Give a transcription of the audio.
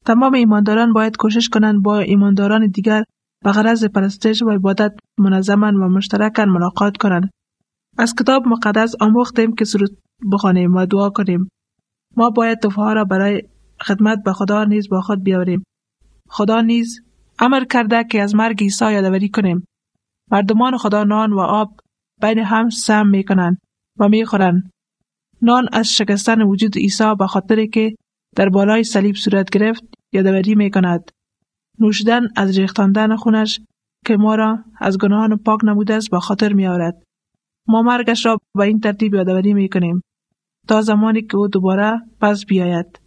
تمام ایمانداران باید کوشش کنند با ایمانداران دیگر به غرض پرستش و عبادت منظما و مشترکاً ملاقات کنند. از کتاب مقدس آموختیم که سرود بخوانیم و دعا کنیم. ما باید توفه را برای خدمت به خدا نیز با خود بیاوریم. خدا نیز امر کرده که از مرگ عیسی یادآوری کنیم. مردمان خدا نان و آب بین هم سهم می کنند و می خورند. نان از شکستن وجود عیسی به خاطری که در بالای صلیب صورت گرفت یادآوری می کند. نوشیدن از ریختاندن خونش که ما را از گناهان پاک نموده است به خاطر می آورد. ما مرگش را به این ترتیب یادآوری می کنیم تا زمانی که او دوباره پس بیاید.